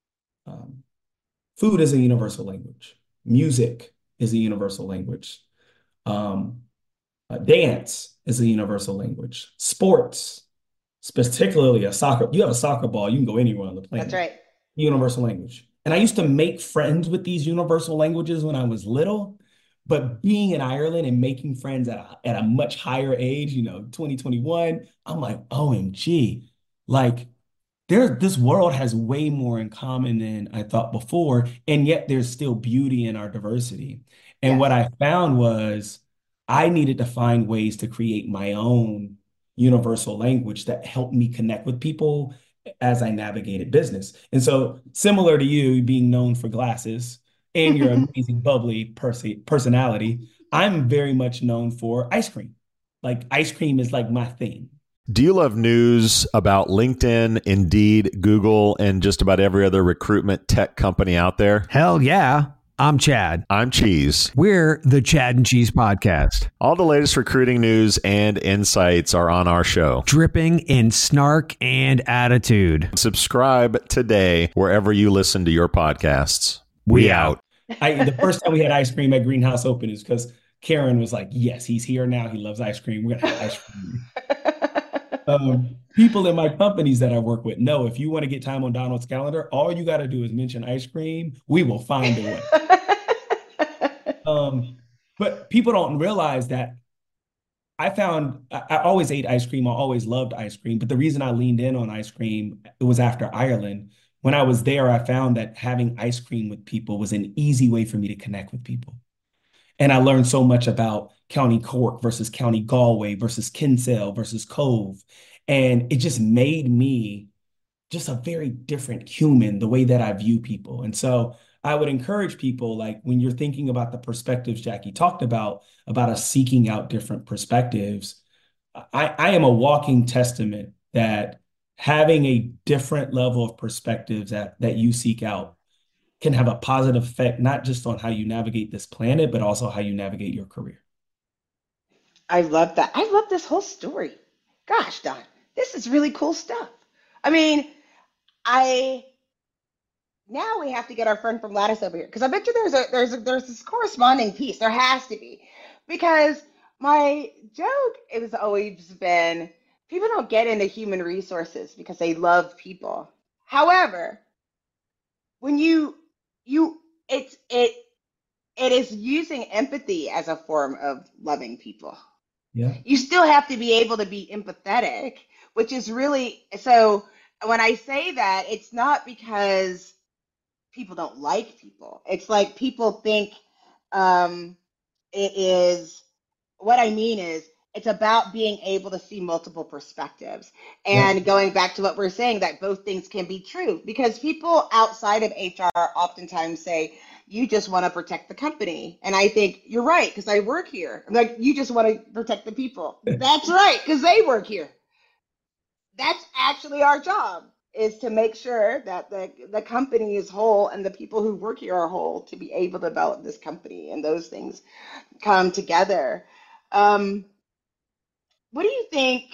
C: Um, food is a universal language. Music is a universal language. Um, uh, dance is a universal language. Sports, particularly a soccer, you have a soccer ball, you can go anywhere on the planet.
B: That's right.
C: Universal language. And I used to make friends with these universal languages when I was little, but being in Ireland and making friends at a, at a much higher age, you know, twenty twenty-one, I'm like, O M G, like there, this world has way more in common than I thought before, and yet there's still beauty in our diversity. And
B: Yes.
C: what I found was I needed to find ways to create my own universal language that helped me connect with people as I navigated business. And so similar to you being known for glasses and your amazing bubbly pers- personality, I'm very much known for ice cream. Like ice cream is like my thing.
E: Do you love news about LinkedIn, Indeed, Google, and just about every other recruitment tech company out there?
F: Hell yeah. I'm Chad.
E: I'm Cheese.
F: We're the Chad and Cheese Podcast.
E: All the latest recruiting news and insights are on our show.
F: Dripping in snark and attitude.
E: Subscribe today wherever you listen to your podcasts. We,
F: We
E: out.
C: I, the first time we had ice cream at Greenhouse Open is because Karen was like, yes, he's here now. He loves ice cream. We're going to have ice cream. um, people in my companies that I work with know if you want to get time on Donald's calendar, all you got to do is mention ice cream. We will find a way. um, but people don't realize that I found I, I always ate ice cream. I always loved ice cream. But the reason I leaned in on ice cream, it was after Ireland. When I was there, I found that having ice cream with people was an easy way for me to connect with people. And I learned so much about County Cork versus County Galway versus Kinsale versus Cove. And it just made me just a very different human, the way that I view people. And so I would encourage people, like when you're thinking about the perspectives Jackie talked about, about us seeking out different perspectives, I, I am a walking testament that having a different level of perspectives that, that you seek out can have a positive effect, not just on how you navigate this planet, but also how you navigate your career.
B: I love that. I love this whole story. Gosh, Don, this is really cool stuff. I mean, I now we have to get our friend from Lattice over here because I bet you there's a there's a, there's this corresponding piece. There has to be, because my joke has always been people don't get into human resources because they love people. However, when you you it's it it is using empathy as a form of loving people.
C: Yeah.
B: You still have to be able to be empathetic, which is really, so when I say that, it's not because people don't like people. It's like people think um, it is, what I mean is, it's about being able to see multiple perspectives. And
C: Yeah.
B: going back to what we're saying, that both things can be true, because people outside of H R oftentimes say, you just want to protect the company. And I think you're right, because I work here. I'm like, you just want to protect the people. That's right, because they work here. That's actually our job, is to make sure that the, the company is whole and the people who work here are whole, to be able to develop this company, and those things come together. Um, what do you think?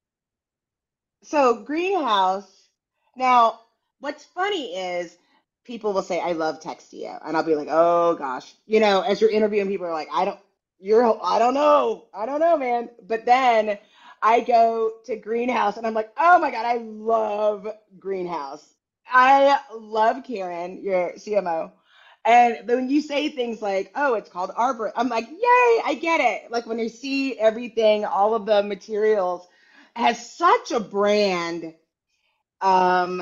B: So Greenhouse, now what's funny is people will say, I love Textio. And I'll be like, oh gosh, you know, as you're interviewing people are like, I don't, you're, I don't know. I don't know, man. But then I go to Greenhouse and I'm like, oh my God, I love Greenhouse. I love Karen, your C M O. And when you say things like, oh, it's called Arbor, I'm like, yay, I get it. Like when you see everything, all of the materials has such a brand um,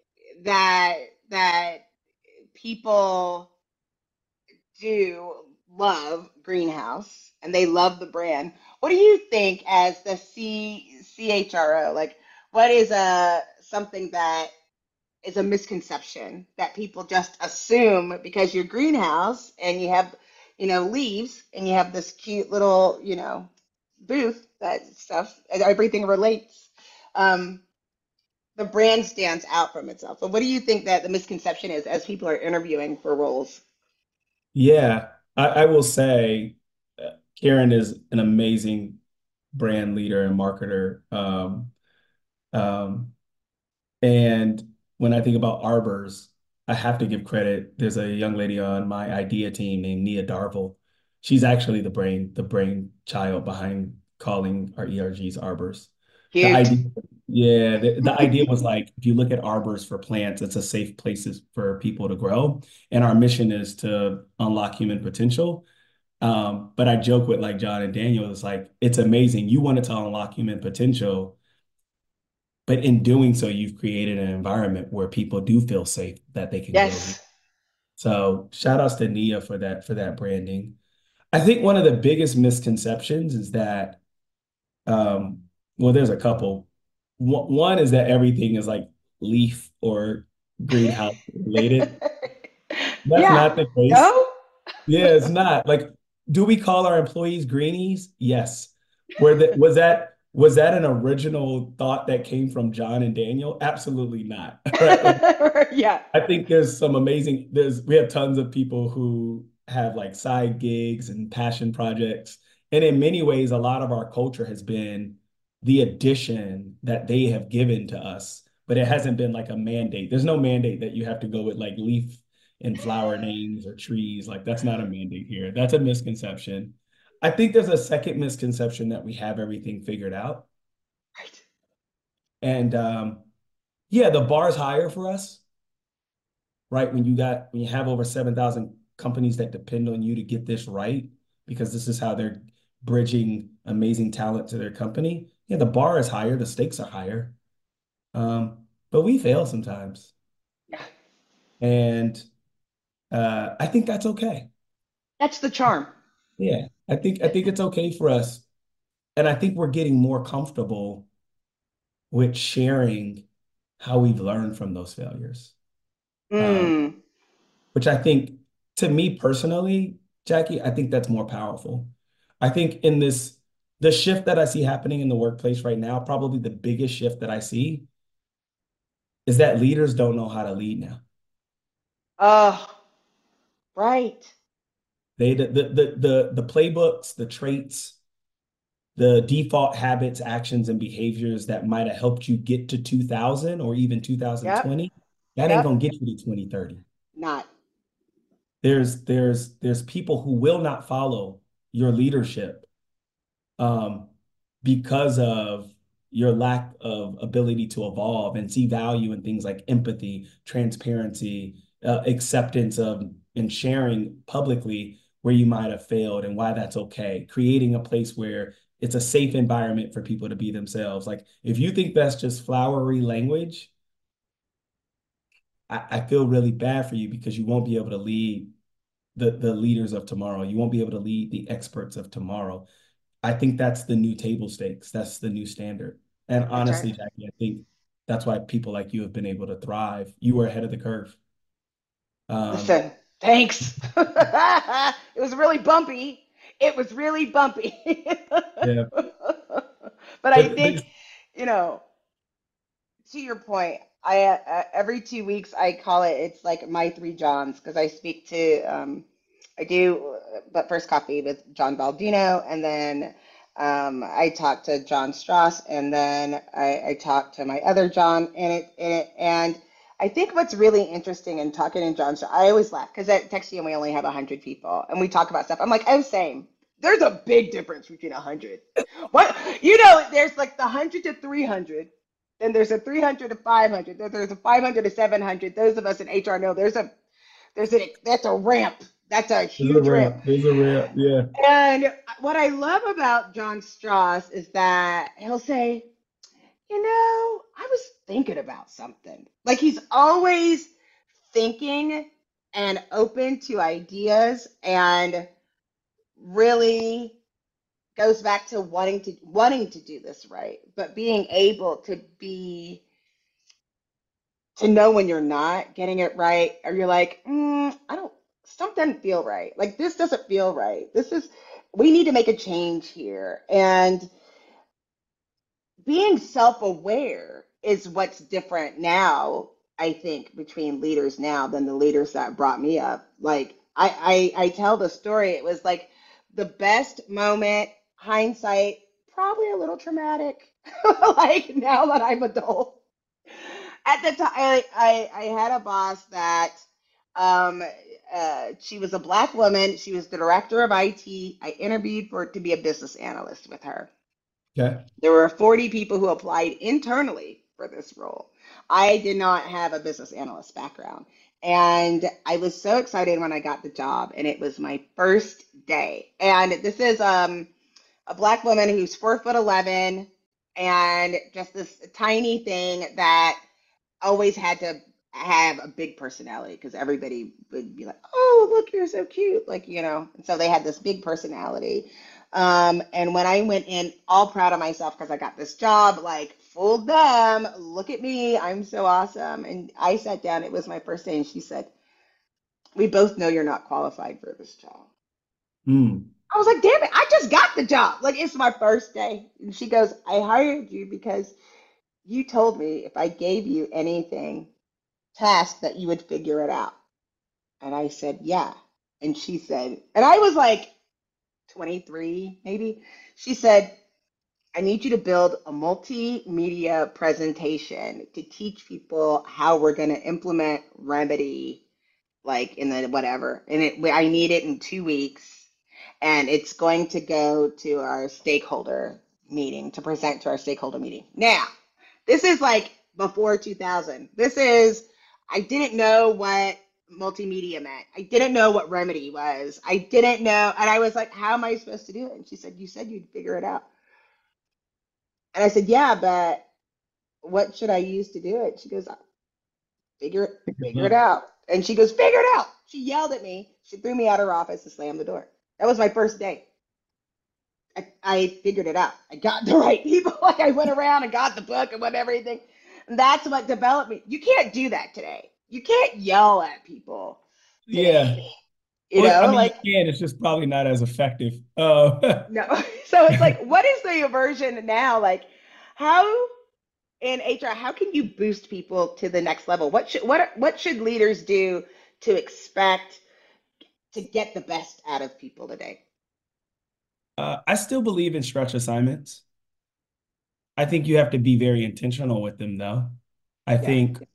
B: that that people do love Greenhouse and they love the brand. What do you think as the C CHRO? Like, what is a something that is a misconception that people just assume because you're Greenhouse and you have, you know, leaves and you have this cute little, you know, booth that stuff, everything relates. Um, the brand stands out from itself. But what do you think that the misconception is as people are interviewing for roles?
C: Yeah, I, I will say uh, Karen is an amazing brand leader and marketer. Um, um, and when I think about Arbors, I have to give credit. There's a young lady on my idea team named Nia Darvel. She's actually the brain, the brain child behind calling our E R Gs Arbors. The
B: Cute.
C: idea, yeah, the, the idea was like, if you look at arbors for plants, it's a safe places for people to grow. And our mission is to unlock human potential. Um, but I joke with like John and Daniel, it's like, it's amazing. You wanted to unlock human potential, but in doing so, you've created an environment where people do feel safe that they can grow.
B: Yes.
C: So shout outs to Nia for that, for that branding. I think one of the biggest misconceptions is that, um, well, there's a couple. One one is that everything is like leaf or greenhouse related. That's
B: Yeah.
C: not the case.
B: No?
C: Yeah, it's not. Like, do we call our employees greenies? Yes. Were that was that was that an original thought that came from John and Daniel? Absolutely not. Right?
B: Yeah.
C: I think there's some amazing, there's we have tons of people who have like side gigs and passion projects. And in many ways, a lot of our culture has been the addition that they have given to us, but it hasn't been like a mandate. There's no mandate that you have to go with like leaf and flower names or trees. Like that's not a mandate here. That's a misconception. I think there's a second misconception that we have everything figured out.
B: Right.
C: And um, yeah, the bar's higher for us, right? When you got when you have over seven thousand companies that depend on you to get this right, because this is how they're bridging amazing talent to their company. Yeah, the bar is higher, the stakes are higher. Um, but we fail sometimes.
B: Yeah.
C: And uh, I think that's okay.
B: That's the charm.
C: Yeah, I think I think it's okay for us. And I think we're getting more comfortable with sharing how we've learned from those failures. Um,
B: Mm.
C: which I think, to me personally, Jackie, I think that's more powerful. I think in this, the shift that I see happening in the workplace right now, probably the biggest shift that I see is that leaders don't know how to lead now.
B: Oh, right.
C: They the the the the, the playbooks, the traits, the default habits, actions, and behaviors that might have helped you get to two thousand or even
B: Yep.
C: twenty twenty, that ain't
B: Yep.
C: gonna get you to twenty thirty.
B: Not.
C: There's there's there's people who will not follow your leadership um, because of your lack of ability to evolve and see value in things like empathy, transparency, uh, acceptance of and sharing publicly where you might have failed and why that's okay. Creating a place where it's a safe environment for people to be themselves. Like if you think that's just flowery language, I, I feel really bad for you because you won't be able to lead the, the leaders of tomorrow. You won't be able to lead the experts of tomorrow. I think that's the new table stakes. That's the new standard. And
B: That's
C: honestly,
B: right.
C: Jackie, I think that's why people like you have been able to thrive. You were ahead of the curve. Um,
B: Listen, thanks. It was really bumpy. It was really bumpy.
C: yeah,
B: But I
C: but, but
B: think, you know, to your point, I uh, every two weeks I call it, it's like my three Johns because I speak to um I do uh, but first coffee with John Baldino, and then um I talk to John Strauss, and then I, I talk to my other John, and it, and it and I think what's really interesting in talking to John Strauss, I always laugh because at Texium we only have a hundred people and we talk about stuff. I'm like, oh, same. There's a big difference between a hundred. What you know, there's like the hundred to three hundred. Then there's a three hundred to five hundred. Then there's a five hundred to seven hundred. Those of us in H R know there's a there's a that's a ramp. That's a
C: there's a
B: huge ramp.
C: ramp. There's a ramp. Yeah.
B: And what I love about John Strauss is that he'll say, you know, I was thinking about something. Like he's always thinking and open to ideas. And really goes back to wanting to wanting to do this right, but being able to be to know when you're not getting it right, or you're like, mm, I don't, stuff doesn't feel right. Like this doesn't feel right. This is, we need to make a change here. And being self-aware is what's different now, I think, between leaders now than the leaders that brought me up. Like I, I, I tell the story, it was like the best moment, hindsight, probably a little traumatic, like now that I'm adult. At the time, I, I, I had a boss that um, uh, she was a black woman. She was the director of I T. I interviewed for to be a business analyst with her.
C: Okay.
B: There were forty people who applied internally for this role. I did not have a business analyst background. And I was so excited when I got the job, and it was my first day. And this is um, a black woman who's four foot eleven and just this tiny thing that always had to have a big personality because everybody would be like, oh, look, you're so cute. Like, you know, and so they had this big personality. Um, and when I went in all proud of myself because I got this job, like, fooled them, look at me, I'm so awesome. And I sat down, it was my first day, and she said, we both know you're not qualified for this job.
C: Mm.
B: I was like, damn it, I just got the job. Like, it's my first day. And she goes, I hired you because you told me if I gave you anything, task, that you would figure it out. And I said, yeah. And she said, and I was like twenty-three, maybe. She said, I need you to build a multimedia presentation to teach people how we're going to implement Remedy, like in the whatever. And it, I need it in two weeks. And it's going to go to our stakeholder meeting, to present to our stakeholder meeting. Now, this is like before two thousand. This is, I didn't know what multimedia meant. I didn't know what Remedy was. I didn't know. And I was like, how am I supposed to do it? And she said, you said you'd figure it out. And I said, yeah, but what should I use to do it? She goes, figure it, figure it out. And she goes, figure it out. She yelled at me. She threw me out of her office and slammed the door. That was my first day. I, I figured it out. I got the right people. Like I went around and got the book and went everything. And that's what developed me. You can't do that today. You can't yell at people
C: Yeah.
B: today. You
C: Well,
B: know,
C: I mean,
B: like
C: you can, it's just probably not as effective. Uh,
B: no. So it's like, what is the version now? Like, how in H R, how can you boost people to the next level? What should what what should leaders do to expect to get the best out of people today?
C: uh, I still believe in stretch assignments. I think you have to be very intentional with them, though. I
B: Yeah.
C: think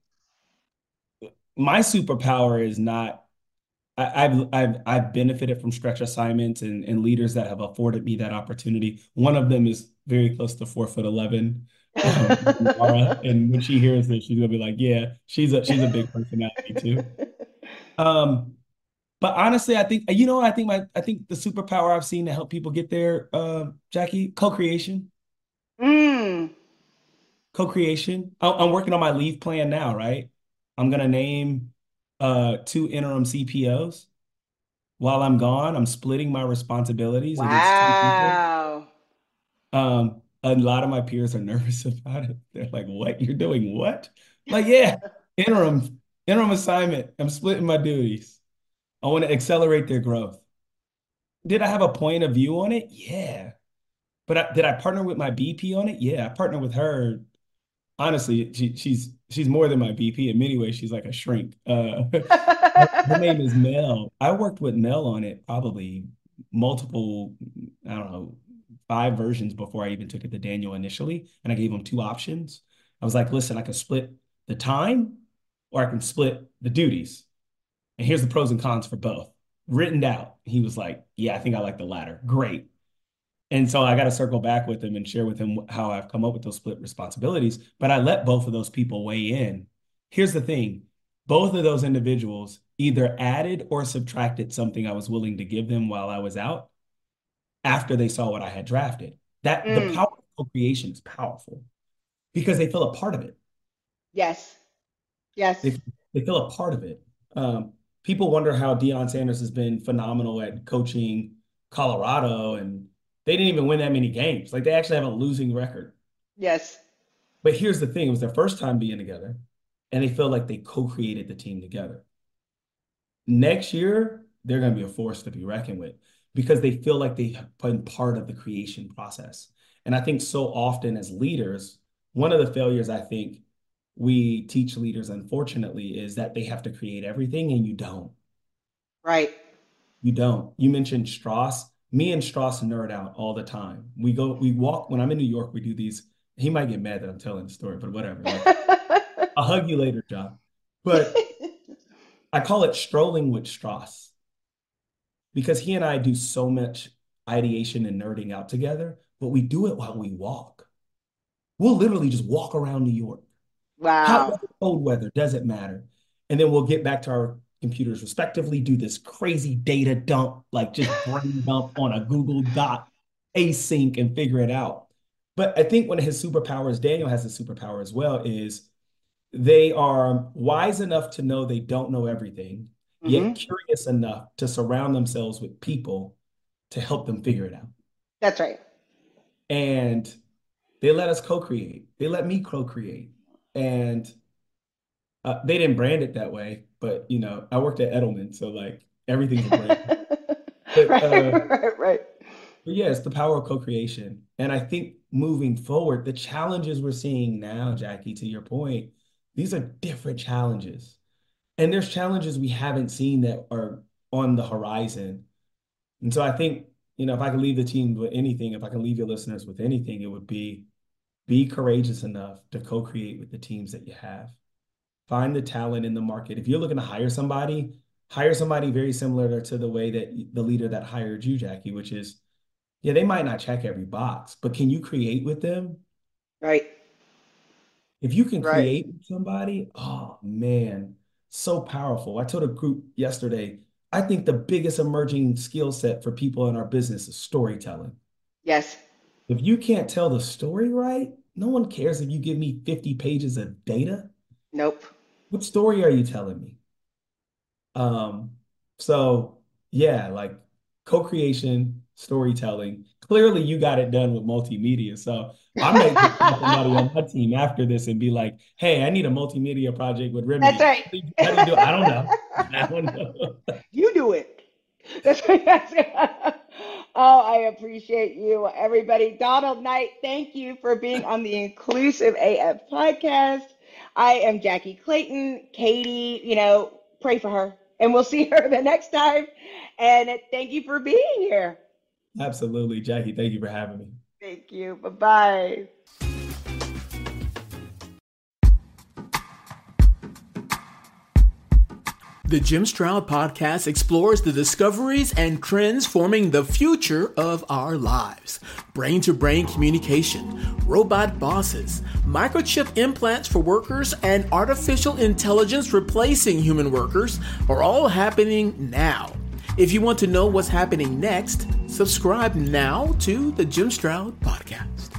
C: my superpower is not. I, I've I've I've benefited from stretch assignments and, and leaders that have afforded me that opportunity. One of them is very close to four foot eleven, um, Laura, and when she hears this, she's gonna be like, "Yeah, she's a she's a big personality too." Um, but honestly, I think you know, I think my I think the superpower I've seen to help people get there, uh, Jackie, co-creation,
B: Mm.
C: co-creation. I- I'm working on my leave plan now, right? I'm gonna name uh two interim C P Os. While I'm gone, I'm splitting my responsibilities against two people.
B: Wow.
C: Um, a lot of my peers are nervous about it. They're like, "What? You're doing what?" Like, yeah, interim, interim assignment. I'm splitting my duties. I want to accelerate their growth. Did I have a point of view on it? Yeah. But I, did I partner with my B P on it? Yeah, I partnered with her. Honestly, she, she's she's more than my B P. In many ways, she's like a shrink. Uh, her name is Mel. I worked with Mel on it probably multiple, I don't know, five versions before I even took it to Daniel initially. And I gave him two options. I was like, listen, I can split the time or I can split the duties. And here's the pros and cons for both written out. He was like, yeah, I think I like the latter. Great. And so I got to circle back with him and share with him how I've come up with those split responsibilities. But I let both of those people weigh in. Here's the thing. Both of those individuals either added or subtracted something I was willing to give them while I was out after they saw what I had drafted. That the
B: Mm.
C: power of co-creation is powerful because they feel a part of it.
B: Yes. Yes.
C: They, they feel a part of it. Um, people wonder how Deion Sanders has been phenomenal at coaching Colorado, and they didn't even win that many games. Like, they actually have a losing record.
B: Yes.
C: But here's the thing. It was their first time being together, and they feel like they co-created the team together. Next year, they're going to be a force to be reckoned with because they feel like they have been part of the creation process. And I think so often as leaders, one of the failures I think we teach leaders, unfortunately, is that they have to create everything, and you don't.
B: Right.
C: You don't. You mentioned Strauss. Me and Strauss nerd out all the time. We go, we walk, when I'm in New York, we do these, he might get mad that I'm telling the story, but whatever. Like, I'll hug you later, John. But I call it strolling with Strauss because he and I do so much ideation and nerding out together, but we do it while we walk. We'll literally just walk around New York.
B: Wow.
C: Hot weather, cold weather, doesn't matter. And then we'll get back to our computers respectively, do this crazy data dump, like just brain dump on a Google Doc, async, and figure it out. But I think one of his superpowers, Daniel has a superpower as well, is they are wise enough to know they don't know everything, mm-hmm. yet curious enough to surround themselves with people to help them figure it out.
B: That's right.
C: And they let us co-create. They let me co-create. And uh, they didn't brand it that way, but, you know, I worked at Edelman, so, like, everything's a brand. but,
B: right,
C: uh,
B: right, right.
C: But, yeah, it's the power of co-creation. And I think moving forward, the challenges we're seeing now, Jackie, to your point, these are different challenges. And there's challenges we haven't seen that are on the horizon. And so I think, you know, if I can leave the team with anything, if I can leave your listeners with anything, it would be be courageous enough to co-create with the teams that you have. Find the talent in the market. If you're looking to hire somebody, hire somebody very similar to the way that the leader that hired you, Jackie, which is, yeah, they might not check every box, but can you create with them?
B: Right.
C: If you can create
B: right.
C: with somebody, oh man, so powerful. I told a group yesterday, I think the biggest emerging skill set for people in our business is storytelling.
B: Yes.
C: If you can't tell the story right, no one cares if you give me fifty pages of data.
B: Nope.
C: What story are you telling me? Um, so yeah, like co-creation, storytelling. Clearly you got it done with multimedia. So I might get somebody on my team after this and be like, hey, I need a multimedia project with Remedy.
B: That's right.
C: How do you do it? I don't know. I don't know.
B: You do it. That's right. Oh, I appreciate you, everybody. Donald Knight, thank you for being on the Inclusive A F podcast. I am Jackie Clayton. Katie, you know, pray for her, and we'll see her the next time. And thank you for being here.
C: Absolutely, Jackie. Thank you for having me.
B: Thank you. Bye-bye.
G: The Jim Stroud Podcast explores the discoveries and trends forming the future of our lives. Brain-to-brain communication, robot bosses, microchip implants for workers, and artificial intelligence replacing human workers are all happening now. If you want to know what's happening next, subscribe now to the Jim Stroud Podcast.